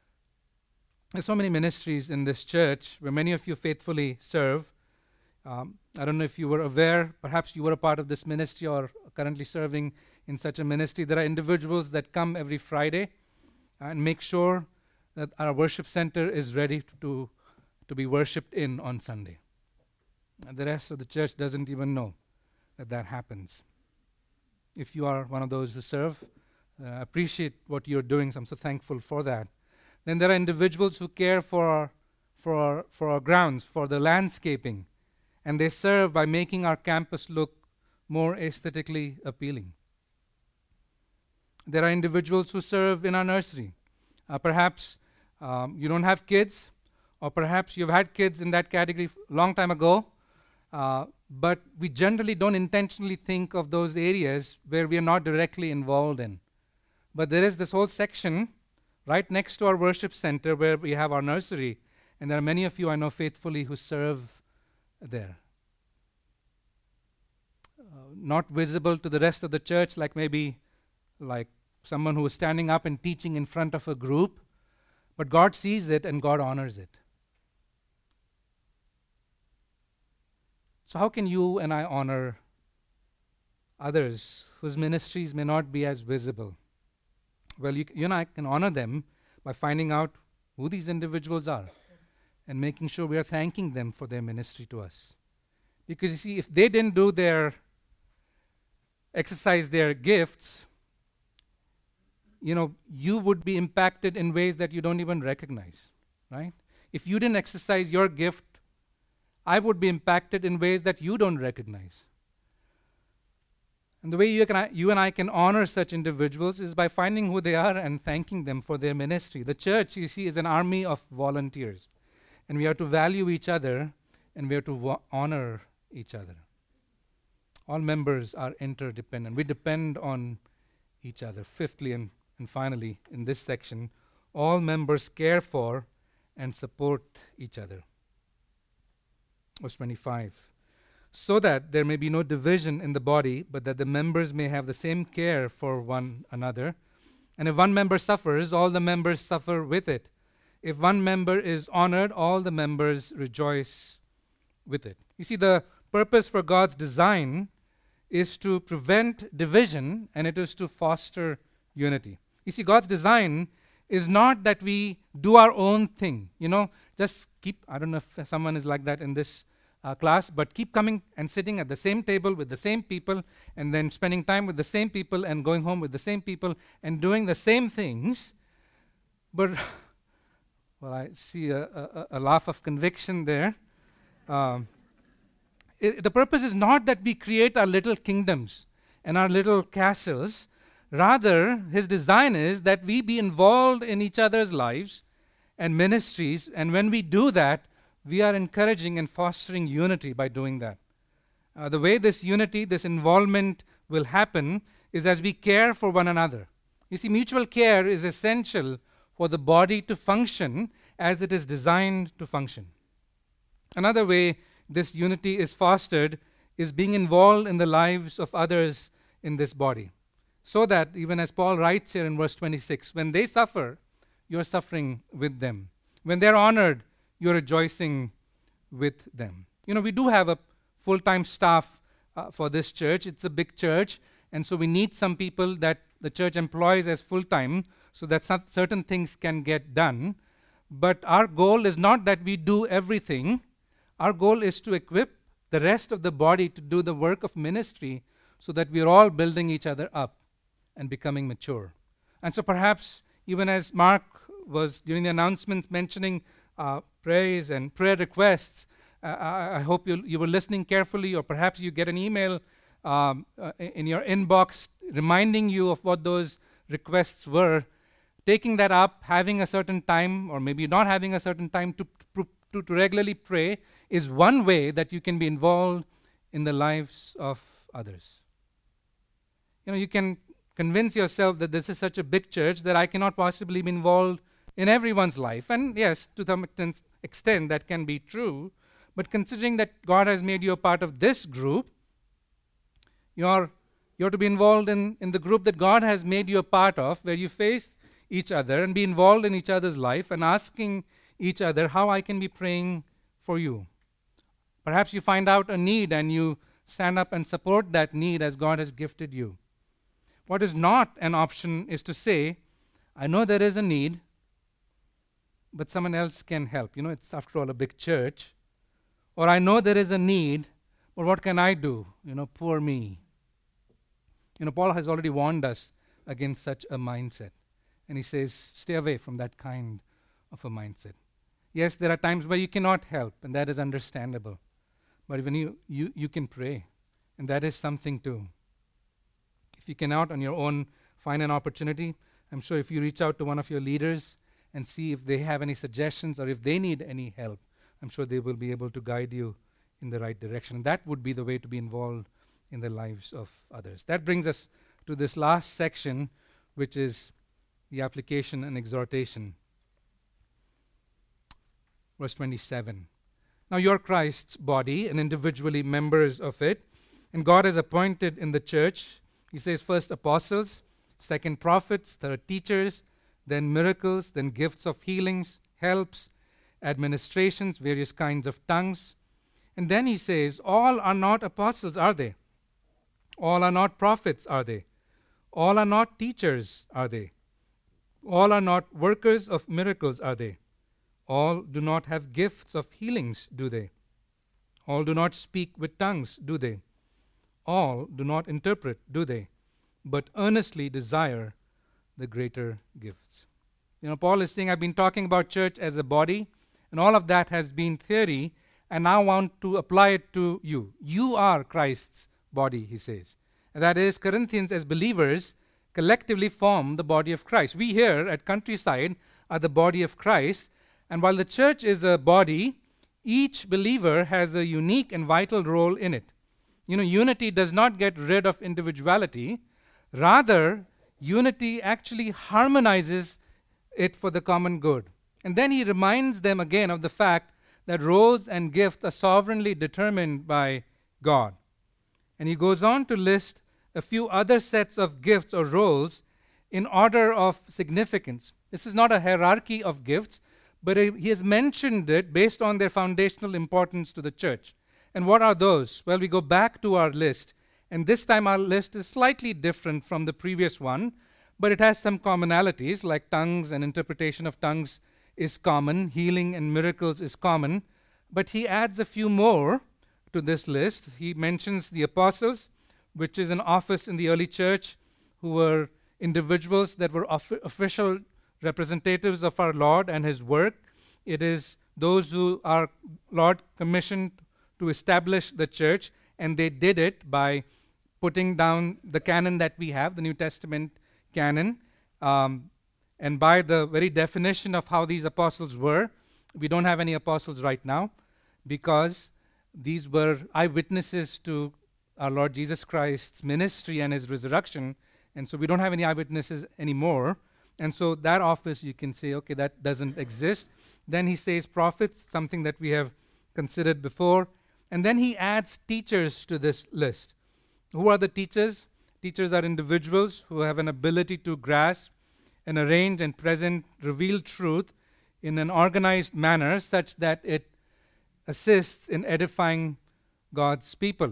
There's so many ministries in this church where many of you faithfully serve. Um, I don't know if you were aware, perhaps you were a part of this ministry or currently serving in such a ministry. There are individuals that come every Friday and make sure that our worship center is ready to, to be worshipped in on Sunday. And the rest of the church doesn't even know. that that happens. If you are one of those who serve, uh, appreciate what you're doing, so I'm so thankful for that. Then there are individuals who care for our, for our, for our grounds, for the landscaping, and they serve by making our campus look more aesthetically appealing. There are individuals who serve in our nursery. Uh, perhaps um, you don't have kids, or perhaps you've had kids in that category a long time ago, uh, but we generally don't intentionally think of those areas where we are not directly involved in. But there is this whole section right next to our worship center where we have our nursery, and there are many of you I know faithfully who serve there. Uh, not visible to the rest of the church, like maybe like someone who is standing up and teaching in front of a group, but God sees it and God honors it. So how can you and I honor others whose ministries may not be as visible? Well, you, you and I can honor them by finding out who these individuals are and making sure we are thanking them for their ministry to us. Because you see, if they didn't do their, exercise their gifts, you know, you would be impacted in ways that you don't even recognize, right? If you didn't exercise your gift, I would be impacted in ways that you don't recognize. And the way you, can, you and I can honor such individuals is by finding who they are and thanking them for their ministry. The church, you see, is an army of volunteers. And we are to value each other, and we are to wa- honor each other. All members are interdependent. We depend on each other. Fifthly, and, and finally, in this section, all members care for and support each other. Verse twenty-five. So that there may be no division in the body, but that the members may have the same care for one another. And if one member suffers, all the members suffer with it. If one member is honored, all the members rejoice with it. You see, the purpose for God's design is to prevent division, and it is to foster unity. You see, God's design is not that we do our own thing. You know, just keep, I don't know if someone is like that in this uh, class, but keep coming and sitting at the same table with the same people, and then spending time with the same people, and going home with the same people, and doing the same things. But, well, I see a, a, a laugh of conviction there. Um, it, the purpose is not that we create our little kingdoms and our little castles. Rather, his design is that we be involved in each other's lives and ministries, and when we do that, we are encouraging and fostering unity by doing that. Uh, the way this unity, this involvement will happen is as we care for one another. You see, mutual care is essential for the body to function as it is designed to function. Another way this unity is fostered is being involved in the lives of others in this body. So that, even as Paul writes here in verse twenty-six, when they suffer, you're suffering with them. When they're honored, you're rejoicing with them. You know, we do have a full-time staff uh, for this church. It's a big church, and so we need some people that the church employs as full-time so that some certain things can get done. But our goal is not that we do everything. Our goal is to equip the rest of the body to do the work of ministry so that we're all building each other up and becoming mature. And so perhaps, even as Mark was during the announcements mentioning uh, praise and prayer requests, uh, I, I hope you you were listening carefully, or perhaps you get an email um, uh, in your inbox reminding you of what those requests were. Taking that up, having a certain time, or maybe not having a certain time to, to, to regularly pray is one way that you can be involved in the lives of others. You know, you can convince yourself that this is such a big church that I cannot possibly be involved in everyone's life. And yes, to some extent that can be true. But considering that God has made you a part of this group, you're, you're to be involved in, in the group that God has made you a part of, where you face each other and be involved in each other's life and asking each other how I can be praying for you. Perhaps you find out a need and you stand up and support that need as God has gifted you. What is not an option is to say, I know there is a need, but someone else can help. You know, it's after all a big church. Or I know there is a need, Or what can I do? You know, poor me. You know, Paul has already warned us against such a mindset. And he says, stay away from that kind of a mindset. Yes, there are times where you cannot help, and that is understandable. But when you, you, you can pray, and that is something too. If you cannot on your own find an opportunity, I'm sure if you reach out to one of your leaders and see if they have any suggestions or if they need any help, I'm sure they will be able to guide you in the right direction. And that would be the way to be involved in the lives of others. That brings us to this last section, which is the application and exhortation. Verse twenty-seven. Now you're Christ's body and individually members of it, and God has appointed in the church, he says, first apostles, second prophets, third teachers, then miracles, then gifts of healings, helps, administrations, various kinds of tongues. And then he says, all are not apostles, are they? All are not prophets, are they? All are not teachers, are they? All are not workers of miracles, are they? All do not have gifts of healings, do they? All do not speak with tongues, do they? All do not interpret, do they? But earnestly desire the greater gifts. You know, Paul is saying, I've been talking about church as a body, and all of that has been theory, and now I want to apply it to you. You are Christ's body, he says. And that is, Corinthians as believers collectively form the body of Christ. We here at Countryside are the body of Christ, and while the church is a body, each believer has a unique and vital role in it. You know, unity does not get rid of individuality. Rather, unity actually harmonizes it for the common good. And then he reminds them again of the fact that roles and gifts are sovereignly determined by God. And he goes on to list a few other sets of gifts or roles in order of significance. This is not a hierarchy of gifts, but he has mentioned it based on their foundational importance to the church. And what are those? Well, we go back to our list, and this time our list is slightly different from the previous one, but it has some commonalities, like tongues and interpretation of tongues is common, healing and miracles is common, but he adds a few more to this list. He mentions the apostles, which is an office in the early church, who were individuals that were of- official representatives of our Lord and his work. It is those who our Lord commissioned to establish the church, and they did it by putting down the canon that we have, the New Testament canon. Um, and by the very definition of how these apostles were, we don't have any apostles right now, because these were eyewitnesses to our Lord Jesus Christ's ministry and his resurrection, and so we don't have any eyewitnesses anymore. And so that office, you can say, okay, that doesn't exist. Then he says prophets, something that we have considered before. And then he adds teachers to this list. Who are the teachers? Teachers are individuals who have an ability to grasp and arrange and present revealed truth in an organized manner such that it assists in edifying God's people.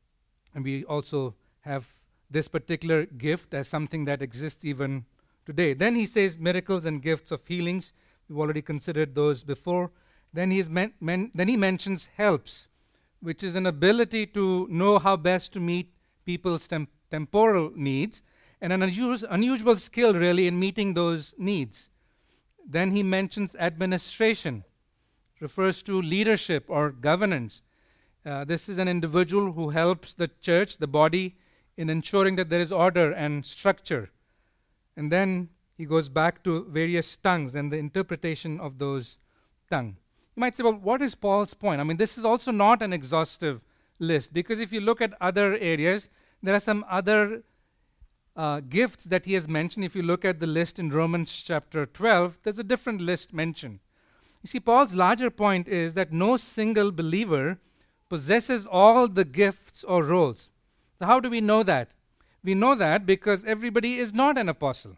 And we also have this particular gift as something that exists even today. Then he says miracles and gifts of healings. We've already considered those before. Then, he is men- men- then he mentions helps, which is an ability to know how best to meet people's tem- temporal needs, and an unusual, unusual skill really in meeting those needs. Then he mentions administration, refers to leadership or governance. Uh, this is an individual who helps the church, the body, in ensuring that there is order and structure. And then he goes back to various tongues and the interpretation of those tongues. You might say, well, what is Paul's point? I mean, this is also not an exhaustive list, because if you look at other areas, there are some other uh, gifts that he has mentioned. If you look at the list in Romans chapter twelve, there's a different list mentioned. You see, Paul's larger point is that no single believer possesses all the gifts or roles. So how do we know that? We know that because everybody is not an apostle.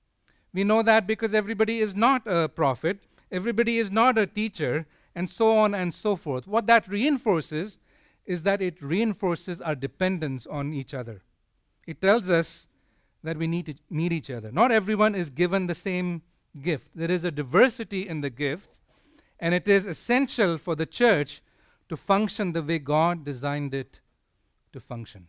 We know that because everybody is not a prophet, everybody is not a teacher, and so on and so forth. What that reinforces is that it reinforces our dependence on each other. It tells us that we need to meet each other. Not everyone is given the same gift. There is a diversity in the gifts, and it is essential for the church to function the way God designed it to function.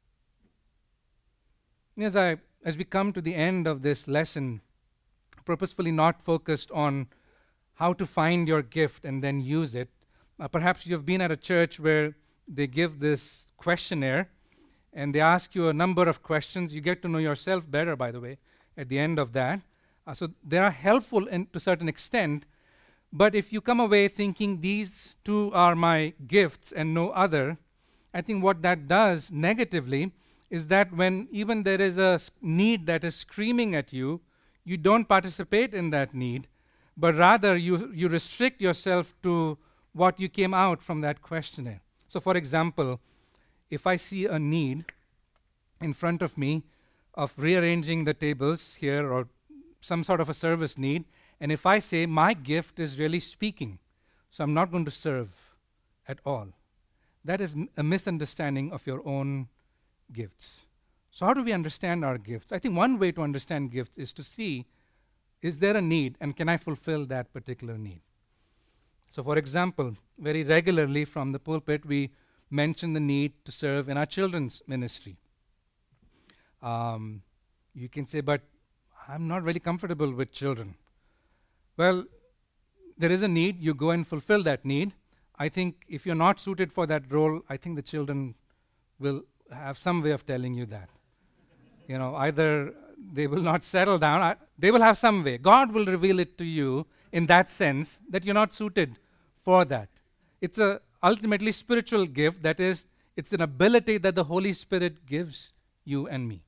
As I, as we come to the end of this lesson, purposefully not focused on how to find your gift and then use it. Uh, perhaps you've been at a church where they give this questionnaire and they ask you a number of questions. You get to know yourself better, by the way, at the end of that. Uh, so they are helpful in, to a certain extent. But if you come away thinking these two are my gifts and no other, I think what that does negatively is that when even there is a need that is screaming at you, you don't participate in that need, but rather you, you restrict yourself to what you came out from that questionnaire. So for example, if I see a need in front of me of rearranging the tables here or some sort of a service need, and if I say my gift is really speaking, so I'm not going to serve at all, that is m- a misunderstanding of your own gifts. So how do we understand our gifts? I think one way to understand gifts is to see, is there a need and can I fulfill that particular need? So for example, very regularly from the pulpit, we mention the need to serve in our children's ministry. Um, you can say, but I'm not really comfortable with children. Well, there is a need, you go and fulfill that need. I think if you're not suited for that role, I think the children will have some way of telling you that. You know, either they will not settle down, I, they will have some way. God will reveal it to you in that sense that you're not suited for that. It's a ultimately spiritual gift, that is, it's an ability that the Holy Spirit gives you and me.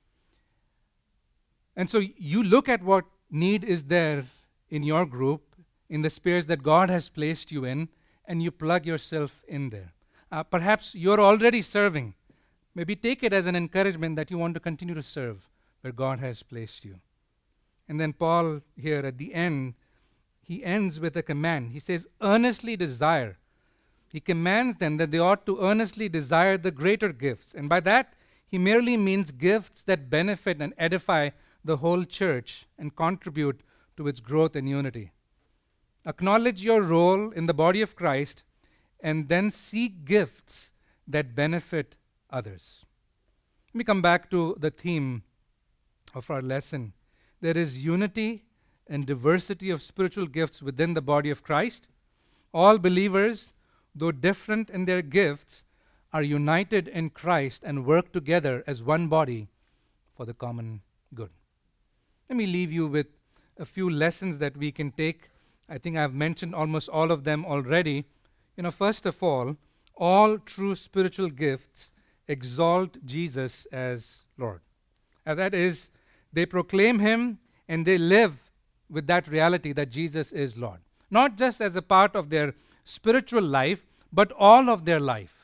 And so you look at what need is there in your group, in the spheres that God has placed you in, and you plug yourself in there. Uh, perhaps you're already serving. Maybe take it as an encouragement that you want to continue to serve where God has placed you. And then Paul here at the end, he ends with a command. He says, earnestly desire. He commands them that they ought to earnestly desire the greater gifts. And by that, he merely means gifts that benefit and edify the whole church and contribute to its growth and unity. Acknowledge your role in the body of Christ and then seek gifts that benefit others. Let me come back to the theme of our lesson. There is unity and diversity of spiritual gifts within the body of Christ. All believers, though different in their gifts, are united in Christ and work together as one body for the common good. Let me leave you with a few lessons that we can take. I think I've mentioned almost all of them already. You know, first of all, all true spiritual gifts exalt Jesus as Lord. And that is, they proclaim Him and they live with that reality that Jesus is Lord. Not just as a part of their spiritual life, but all of their life.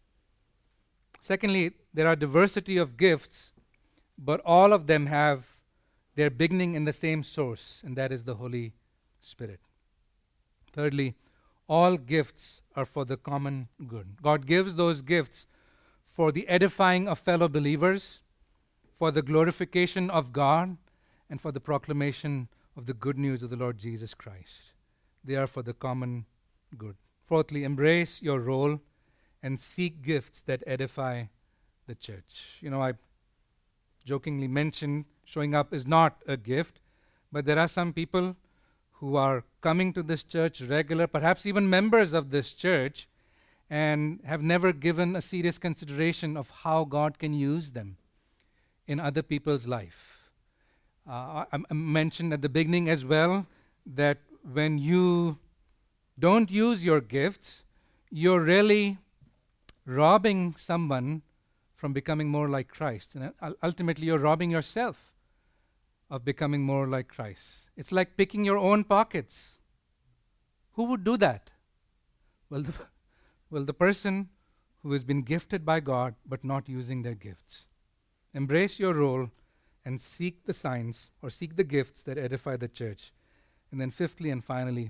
Secondly, there are diversity of gifts, but all of them have their beginning in the same source, and that is the Holy Spirit. Thirdly, all gifts are for the common good. God gives those gifts for the edifying of fellow believers, for the glorification of God, and for the proclamation of the good news of the Lord Jesus Christ. They are for the common good. Fourthly, embrace your role and seek gifts that edify the church. You know, I jokingly mentioned showing up is not a gift, but there are some people who are coming to this church regular, perhaps even members of this church, and have never given a serious consideration of how God can use them in other people's life. Uh, I, I mentioned at the beginning as well that when you don't use your gifts, you're really robbing someone from becoming more like Christ. And uh, ultimately, you're robbing yourself of becoming more like Christ. It's like picking your own pockets. Who would do that? Well, the, well, the person who has been gifted by God but not using their gifts. Embrace your role and seek the signs or seek the gifts that edify the church. And then fifthly and finally,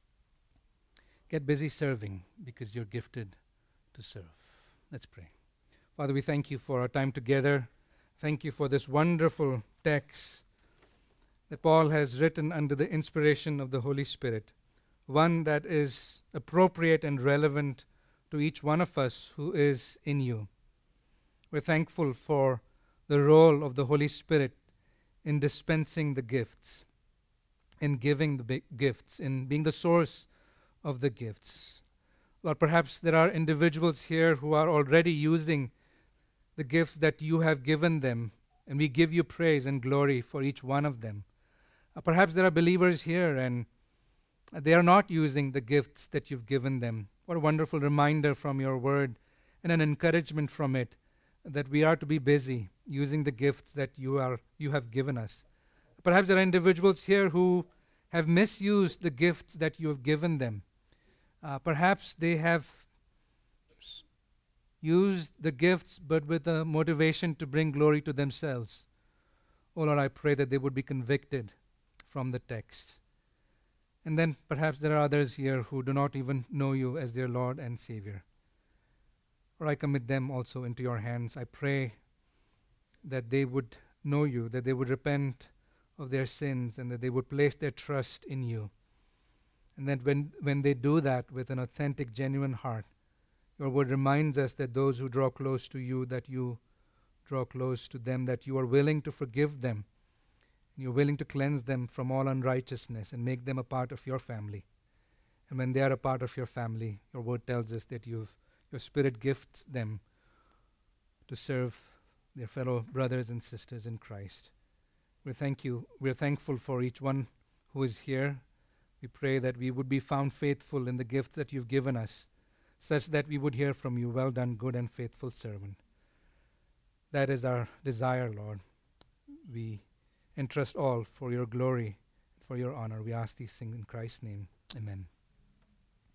get busy serving because you're gifted to serve. Let's pray. Father, we thank you for our time together. Thank you for this wonderful text that Paul has written under the inspiration of the Holy Spirit, one that is appropriate and relevant to each one of us who is in you. We're thankful for the role of the Holy Spirit in dispensing the gifts, in giving the big gifts, in being the source of the gifts. Lord, perhaps there are individuals here who are already using the gifts that you have given them, and we give you praise and glory for each one of them. Uh, perhaps there are believers here and they are not using the gifts that you've given them. What a wonderful reminder from your word and an encouragement from it that we are to be busy using the gifts that you are you have given us. Perhaps there are individuals here who have misused the gifts that you have given them. Uh, perhaps they have s- used the gifts but with a motivation to bring glory to themselves. Oh Lord, I pray that they would be convicted from the text. And then perhaps there are others here who do not even know you as their Lord and Savior. Or I commit them also into your hands. I pray that they would know you, that they would repent of their sins, and that they would place their trust in you. And that when, when they do that with an authentic, genuine heart, your word reminds us that those who draw close to you, that you draw close to them, that you are willing to forgive them, and you're willing to cleanse them from all unrighteousness and make them a part of your family. And when they are a part of your family, your word tells us that you've your Spirit gifts them to serve their fellow brothers and sisters in Christ. We thank you. We're thankful for each one who is here. We pray that we would be found faithful in the gifts that you've given us, such that we would hear from you, well done, good and faithful servant. That is our desire, Lord. We entrust all for your glory, for your honor. We ask these things in Christ's name. Amen.